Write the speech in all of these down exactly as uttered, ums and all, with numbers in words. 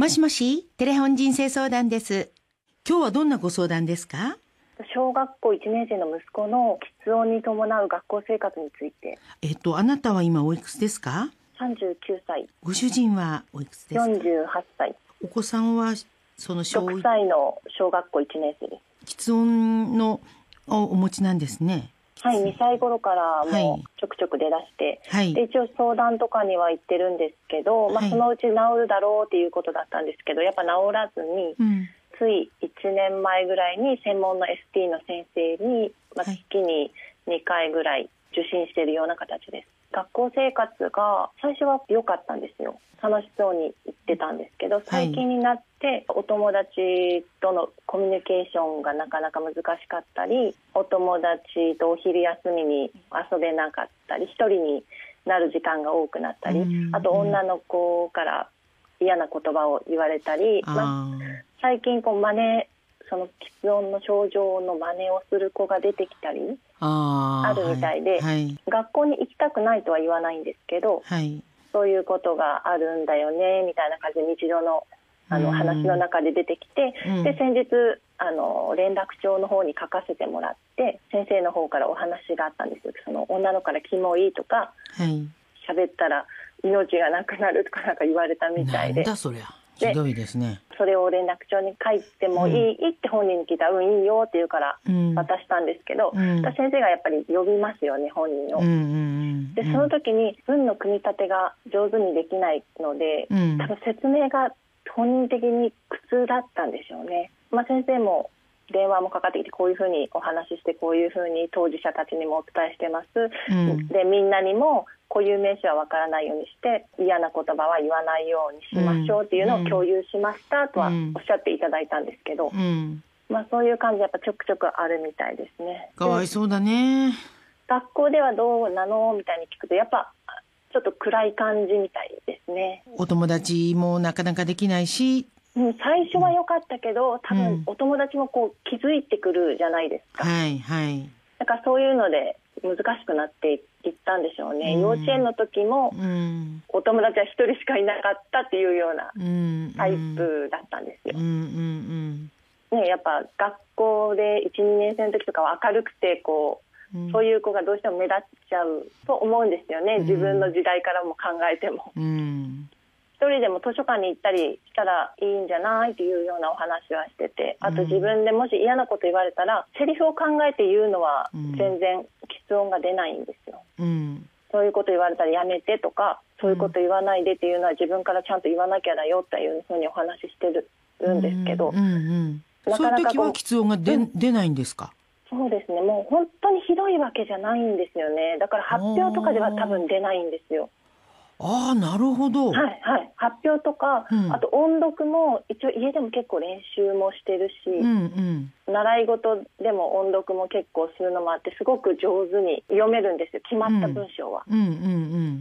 もしもし、テレホン人生相談です。今日はどんなご相談ですか？ 小学校いちねん生の息子の喫音に伴う学校生活について。 えっと、あなたは今おいくつですか？ さんじゅうきゅうさい。 ご主人はおいくつですか？ よんじゅうはっさい。 お子さんはその小ろくさいの小学校いちねん生です。 喫音のをお持ちなんですね。 はい、にさい頃からもちょくちょく出だして、はい、で一応相談とかには行ってるんですけど、まあ、そのうち治るだろうっていうことだったんですけど、やっぱ治らずに、うん、ついいちねんまえぐらいに専門の エスティー の先生に、まあ、月ににかいぐらい受診しているような形です。学校生活が最初は良かったんですよ。楽しそうに行ってたんですけど、最近になってお友達とのコミュニケーションがなかなか難しかったり、お友達とお昼休みに遊べなかったり、一人になる時間が多くなったり、あと女の子から嫌な言葉を言われたり、まあ、最近こう真似その喫音の症状の真似をする子が出てきたりあるみたいで、はいはい、学校に行きたくないとは言わないんですけど、はい、そういうことがあるんだよねみたいな感じで日常の、あの話の中で出てきて、うん、で先日あの連絡帳の方に書かせてもらって、先生の方からお話があったんですよ。その女の子からキモいとか、はい、喋ったら命がなくなるとかなんか言われたみたいで、 なんだそりゃひどいですね。 それを連絡帳に書いてもいい、うん、って本人に聞いたら、うんいいよって言うから渡したんですけど、うん、先生がやっぱり呼びますよね、本人を、うんうんうん、でその時に文の組み立てが上手にできないので、うん、多分説明が本人的に苦痛だったんでしょうね。まあ、先生も電話もかかってきて、こういうふうにお話しして、こういうふうに当事者たちにもお伝えしてます、うん、でみんなにも固有名詞はわからないようにして嫌な言葉は言わないようにしましょうっていうのを共有しましたとはおっしゃっていただいたんですけど、うん、まあ、そういう感じでやっぱちょくちょくあるみたいですね。 かわいそうだね。 学校ではどうなのみたいに聞くと、やっぱちょっと暗い感じみたいですね。 お友達もなかなかできないし、 うん、最初は良かったけど、多分お友達もこう気づいてくるじゃないですか、 うん、はいはい。 だからそういうので難しくなっていったんでしょうね、うん、幼稚園の時も、うん、お友達は一人しかいなかったっていうようなタイプだったんですよ、うんうんうんね、やっぱ学校で いちにねん生の時とかは明るくてこう、うん、そういう子がどうしても目立っちゃうと思うんですよね、自分の時代からも考えても、うん、一人でも図書館に行ったりしたらいいんじゃないというようなお話はしてて、あと自分でもし嫌なこと言われたら、セリフを考えて言うのは全然喫音が出ないんですよ、うん、そういうこと言われたらやめてとか、そういうこと言わないでっていうのは自分からちゃんと言わなきゃだよっていうふうにお話ししてるんですけど、うんうんうん、なかなかそういう時は喫音が 出,、うん、出ないんですか？ そうですね、もう本当にひどいわけじゃないんですよね。だから発表とかでは多分出ないんですよ。 ああ、なるほど。 はいはい、発表とか、うん、あと音読も一応家でも結構練習もしてるし、うんうん、習い事でも音読も結構するのもあって、すごく上手に読めるんですよ、決まった文章は、うんうんうんうん、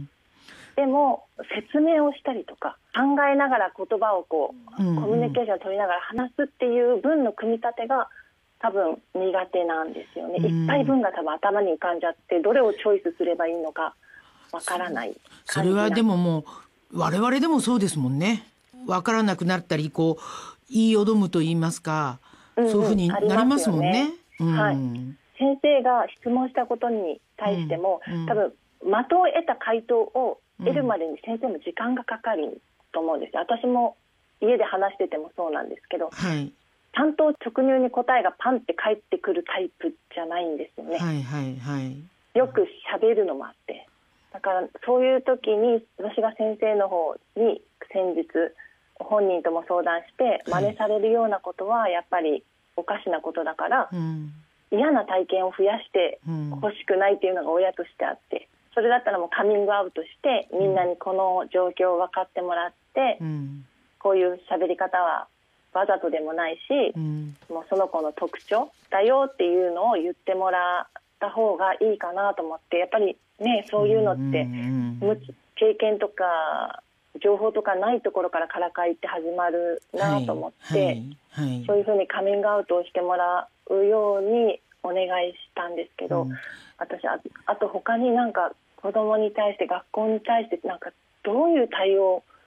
でも説明をしたりとか考えながら言葉をこう、うんうん、コミュニケーションを取りながら話すっていう文の組み立てが多分苦手なんですよね、うん、いっぱい文が多分頭に浮かんじゃって、どれをチョイスすればいいのかわからない。 そ, それはでももう我々でもそうですもんね。わからなくなったり、こう言いよどむと言いますか、うんうん、そういうふうになりますもんね、うん、はい、 先生が質問したことに対しても、うんうん、多分的を得た回答を得るまでに先生も時間がかかると思うんですよ。私も家で話しててもそうなんですけど、はい、ちゃんと直入に答えがパンって返ってくるタイプじゃないんですよね、はいはいはい、よく喋るのもあって、だからそういう時に私が先生の方に先日本人とも相談して真似されるようなことはやっぱりおかしなことだから、うん、嫌な体験を増やしてほしくないっていうのが親としてあって、それだったらもうカミングアウトしてみんなにこの状況を分かってもらって、うん、こういう喋り方はわざとでもないし、うん、もうその子の特徴だよっていうのを言ってもらった方がいいかなと思って、やっぱりね、そういうのって、うんうん、経験とか情報とかないところからからかいって始まるなと思って、はいはいはい、そういうふうにカミングアウトをしてもらうようにお願いしたんですけど、うん、私 あ, あと他になんか子供に対して学校に対してなんかどういう対応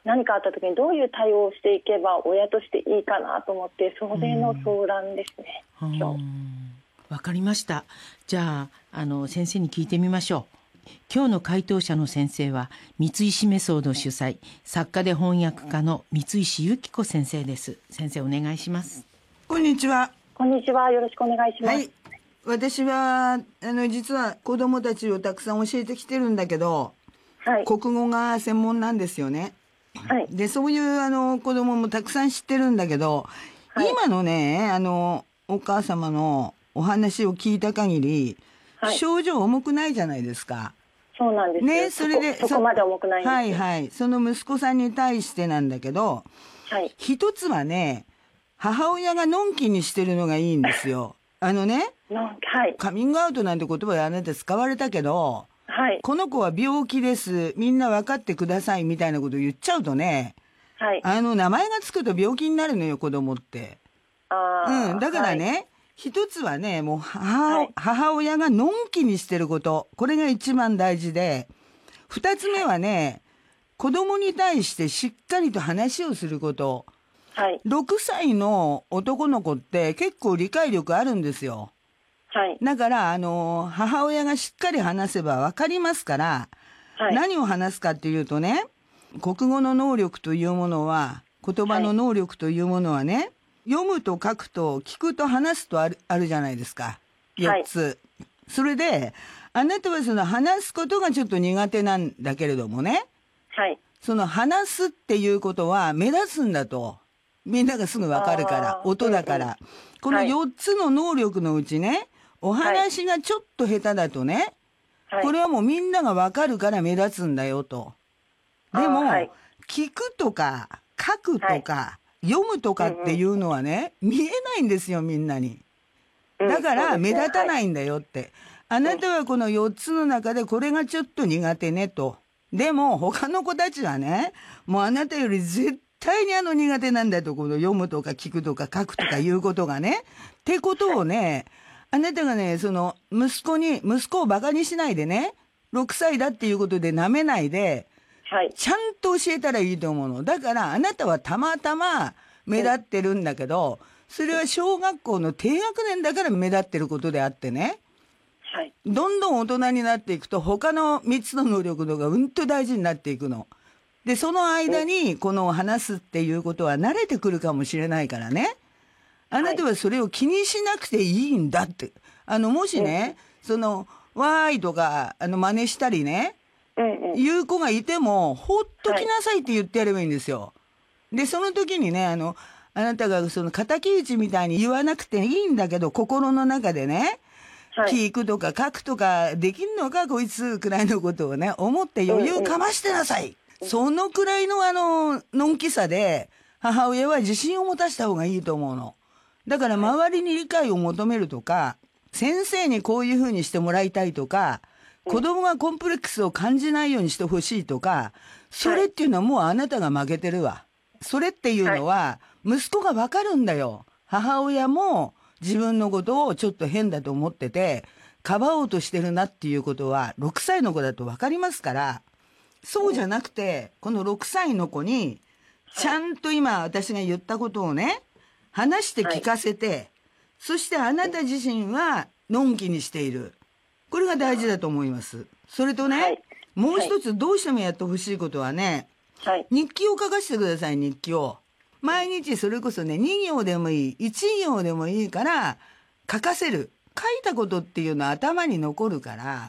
何かあった時にどういう対応をしていけば親としていいかなと思って、それの相談ですね、うん、今日。 わかりました。じゃあ、あの先生に聞いてみましょう。今日の回答者の先生は三石メソード主催、作家で翻訳家の三石由紀子先生です。先生、お願いします。 こんにちは。 こんにちは、よろしくお願いします。 はい、私はあの実は子どもたちをたくさん教えてきてるんだけど、はい、国語が専門なんですよね。はい、でそういうあの子どももたくさん知ってるんだけど、はい、今のねあのお母様のお話を聞いた限り、はい、症状重くないじゃないですか。 そうなんですね。それで そ, そこまで重くないんです。 はいはい。その息子さんに対してなんだけど、はい、一つはね、母親がのんきにしてるのがいいんですよ。あのね、はい、カミングアウトなんて言葉であなた使われたけど、はい、この子は病気です、みんな分かってくださいみたいなことを言っちゃうとね、はい、あの名前がつくと病気になるのよ、子供って。あ、うん、だからね、はい、一つはね、もう 母,、はい、母親がのんきにしてること、これが一番大事で、二つ目はね、子供に対してしっかりと話をすること。はい、ろくさいの男の子って結構理解力あるんですよ。はい、だからあの母親がしっかり話せば分かりますから、はい、何を話すかっていうとね、国語の能力というものは、言葉の能力というものはね、はい、読むと書くと聞くと話すとある、あるじゃないですか。よっつ。はい、それで、あなたはその話すことがちょっと苦手なんだけれどもね。はい。その話すっていうことは目立つんだと。みんながすぐわかるから。音だから。うんうん、このよっつの能力のうちね、お話がちょっと下手だとね、はい、これはもうみんながわかるから目立つんだよと。でも、はい、聞くとか書くとか、はい、読むとかっていうのはね、うんうん、見えないんですよ、みんなに。だから目立たないんだよって、うん、あなたはこのよっつの中でこれがちょっと苦手ねと。でも他の子たちはね、もうあなたより絶対にあの苦手なんだと、この読むとか聞くとか書くとかいうことがね。ってことをね、あなたがね、その息子に、息子をバカにしないでね、ろくさいだっていうことで舐めないで、はい、ちゃんと教えたらいいと思うの。だからあなたはたまたま目立ってるんだけど、それは小学校の低学年だから目立ってることであってね、はい、どんどん大人になっていくと他のみっつの能力の方がうんと大事になっていくの。で、その間にこの話すっていうことは慣れてくるかもしれないからね。あなたはそれを気にしなくていいんだって。あの、もしね、その、わーいとか、あの、真似したりね、言う子がいても、ほっときなさいって言ってやればいいんですよ。で、その時にね、あの、あなたがその敵討ちみたいに言わなくていいんだけど、心の中でね、はい、聞くとか書くとかできんのかこいつくらいのことをね、思って余裕かましてなさい。うんうん、そのくらいのあの、のんきさで、母親は自信を持たせた方がいいと思うの。だから周りに理解を求めるとか、先生にこういうふうにしてもらいたいとか、子供がコンプレックスを感じないようにしてほしいとか、それっていうのはもうあなたが負けてるわ。それっていうのは、息子がわかるんだよ。母親も自分のことをちょっと変だと思ってて、かばおうとしてるなっていうことは、ろくさいの子だとわかりますから、そうじゃなくて、このろくさいの子に、ちゃんと今私が言ったことをね、話して聞かせて、はい、そしてあなた自身はのんきにしている。これが大事だと思います。それとね、はい、もう一つどうしてもやってほしいことはね、はい、日記を書かせてください、日記を。毎日それこそね、に行でもいい、いち行でもいいから書かせる。書いたことっていうのは頭に残るから、はい、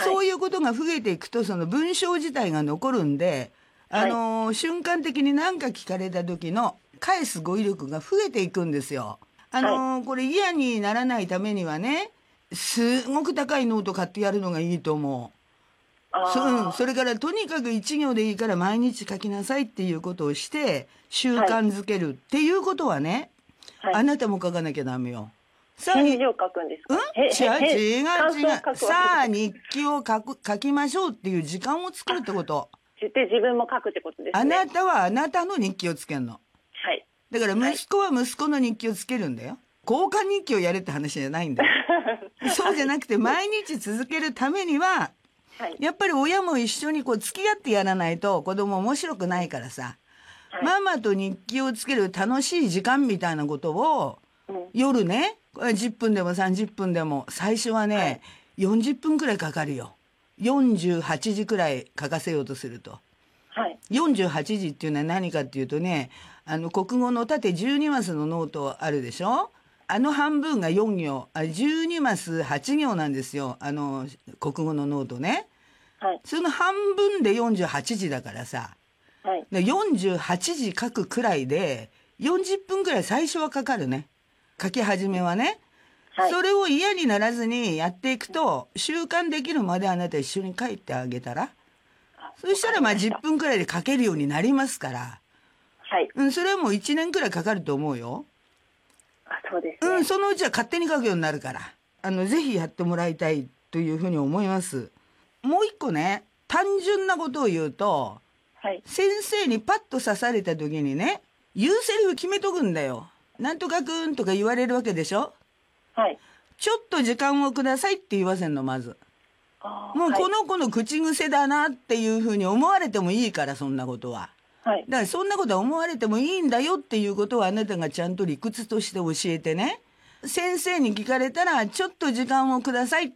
そういうことが増えていくとその文章自体が残るんで、あのーはい、瞬間的に何か聞かれた時の返す語彙力が増えていくんですよ。あのーはい、これ嫌にならないためにはね、すごく高いノート買ってやるのがいいと思う。そ, それからとにかく一行でいいから毎日書きなさいっていうことをして習慣づけるっていうことはね、はい、あなたも書かなきゃダメよ。 さあ返事を書くんですか？ うん、違う違う違う。さあ日記を書く書きましょうっていう時間を作るってこと。 で自分も書くってことですね。 あなたはあなたの日記をつけるの。はい。だから息子は息子の日記をつけるんだよ。交換日記をやれって話じゃないんだよ。そうじゃなくて毎日続けるためには、 はい、やっぱり親も一緒にこう付き合ってやらないと子供面白くないからさ、はい、ママと日記をつける楽しい時間みたいなことを、うん、夜ねじゅっぷんでもさんじゅっぷんでも最初はね、はい、よんじゅっぷんくらいかかるよ。よんじゅうはちじくらい書かせようとすると、はい、よんじゅうはちじっていうのは何かっていうとね、あの国語の縦じゅうにマスのノートあるでしょ。あの半分がよん行、あじゅうにマスはち行なんですよ、あの国語のノートね、はい、その半分でよんじゅうはちじだからさ、はい、でよんじゅうはちじ書くくらいでよんじゅっぷんくらい最初はかかるね、書き始めはね、はい、それを嫌にならずにやっていくと習慣できるまであなた一緒に書いてあげたら、そしたらまあじゅっぷんくらいで書けるようになりますから、はい、うん、それはもういちねんくらいかかると思うよ。 あ、そうですね。 うん、そのうちは勝手に書くようになるから、あのぜひやってもらいたいというふうに思います。もう一個ね、単純なことを言うと、はい、先生にパッと刺された時にね、言うセリフ決めとくんだよ。なんとかくんとか言われるわけでしょ。はい、ちょっと時間をくださいって言わせんの、まず。もうこの子の口癖だなっていうふうに思われてもいいから、そんなことは。はい、だからそんなことは思われてもいいんだよっていうことをあなたがちゃんと理屈として教えてね。先生に聞かれたらちょっと時間をくださいって、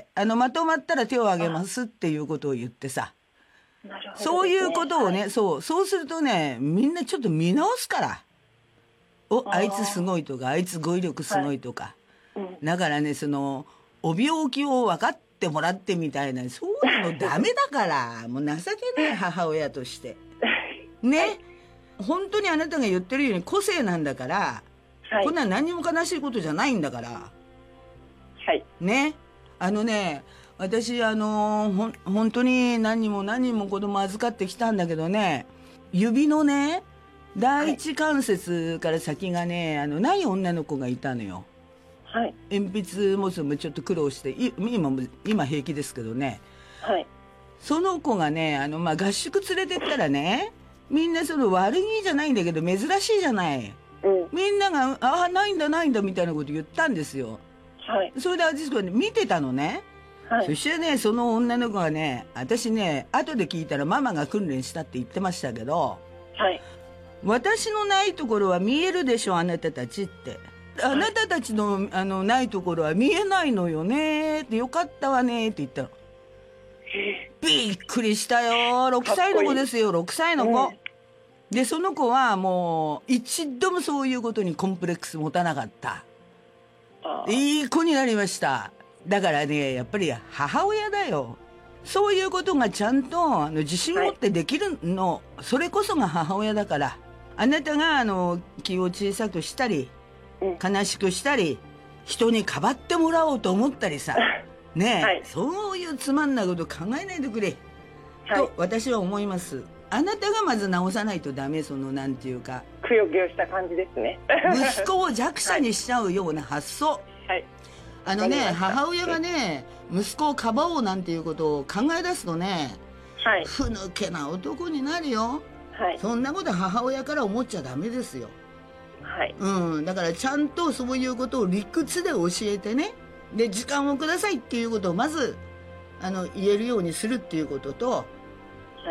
あのまとまったら手を挙げますっていうことを言ってさ。なるほどですね。そういうことをね、はい、そう、そうするとね、みんなちょっと見直すから。お、あいつすごいとか、あいつ語彙力すごいとか。はい、うん、だからね、その、お病気を分かってもらってみたいな、そういうのダメだから、もう情けない母親として。ね、はい、本当にあなたが言ってるように個性なんだから、はい、こんな何にも悲しいことじゃないんだから。はい。ね。あのね、私、あの、ほん、本当に何人も何人も子供預かってきたんだけどね、指のね、第一関節から先がね、あの、ない女の子がいたのよ。はい。鉛筆持つのもちょっと苦労して、今も、今平気ですけどね。はい。その子がね、あの、まあ、合宿連れてったらね、みんなその悪気じゃないんだけど珍しいじゃない。うん、みんなが、ああ、ないんだないんだみたいなこと言ったんですよ。はい。それで私はね、見てたのね。はい。そしてね、その女の子がね、私ね、後で聞いたらママが訓練したって言ってましたけど、はい。私のないところは見えるでしょ、あなたたちって。あなたたちの、あの、ないところは見えないのよねって、よかったわねって言ったの。びっくりしたよ。ろくさいの子ですよ、ろくさいの子。うん、で、その子はもう、一度もそういうことにコンプレックス持たなかった。いい子になりました。だからね、やっぱり母親だよ。そういうことがちゃんと、あの、自信持ってできるの、はい、それこそが母親だから。あなたが、あの、気を小さくしたり、悲しくしたり、人にかばってもらおうと思ったりさ。ねえ、はい、そういうつまんないこと考えないでくれ、はい、と私は思います。あなたがまず直さないとダメ。そのなんていうかくよくよした感じですね。 息子を弱者にしちゃうような発想、はい、あのね、母親がね息子をかばおうなんていうことを考え出すとね、はい、ふぬけな男になるよ、はい、そんなこと母親から思っちゃダメですよ、はい、うん、だからちゃんとそういうことを理屈で教えてね、で時間をくださいっていうことをまずあの言えるようにするっていうことと、はい、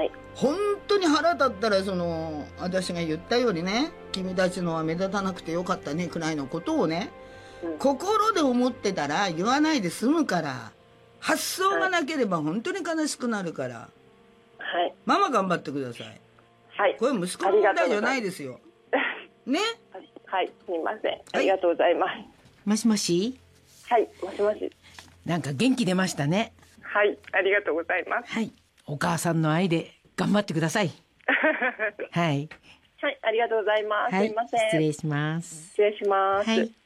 本当に腹立ったらその私が言ったようにね、君たちのは目立たなくてよかったねくらいのことをね、うん、心で思ってたら言わないで済むから。発想がなければ本当に悲しくなるから、はい、ママ頑張ってください。はい、これ息子の問題じゃないですよ。ね。 はい、すみません。ありがとうございます。はい、 もしもし。 はい、もしもし。 なんか元気出ましたね。 はい、ありがとうございます。 はい、お母さんの愛で頑張ってください。はい。 はい、ありがとうございます。はい、すみません。 失礼します。 失礼します。はい。